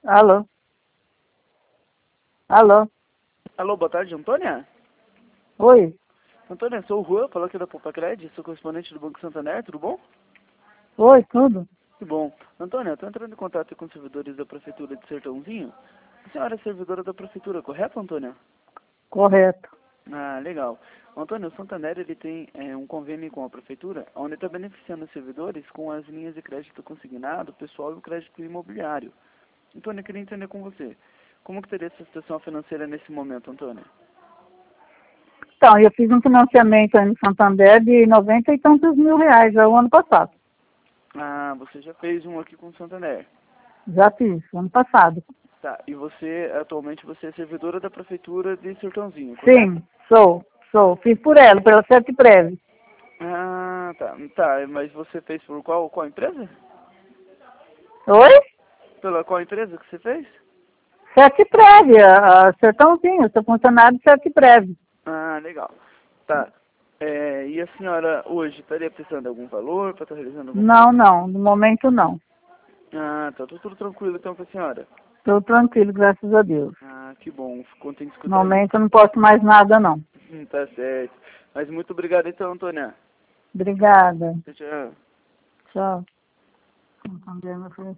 Alô? Alô? Alô, boa tarde, Antônia? Oi? Antônia, sou o Juan, falo aqui da Popacred, sou correspondente do Banco Santander, tudo bom? Oi, tudo? Que bom. Antônia, estou entrando em contato com os servidores da Prefeitura de Sertãozinho. A senhora é servidora da Prefeitura, correto, Antônia? Correto. Ah, legal. Antônio, o Santander ele tem um convênio com a Prefeitura, onde está beneficiando os servidores com as linhas de crédito consignado, pessoal e o crédito imobiliário. Antônio, eu queria entender com você. Como que teria essa situação financeira nesse momento, Antônio? Então, eu fiz um financiamento aí no Santander de 90 e tantos mil reais o ano passado. Ah, você já fez um aqui com o Santander. Já fiz, ano passado. Tá, e você, atualmente, você é servidora da Prefeitura de Sertãozinho, correto? Sim, sou. Fiz por ela, pela Sete Prev. Ah, tá. Tá, mas você fez por qual empresa? Oi? Pela qual empresa que você fez? Sete Prev, a Sertãozinho, eu sou funcionário de Sete Prev. Ah, legal. Tá. E a senhora hoje estaria precisando de algum valor para estar realizando algum pagamento? Não, no momento não. Ah, tá tudo tranquilo então com a senhora. Estou tranquilo, graças a Deus. Ah, que bom. Contente de No escutar isso. momento eu não posso mais nada, não. Tá certo. Mas muito obrigado então, Antônia. Obrigada. Tchau, tchau. Tchau. Santander, meu filho.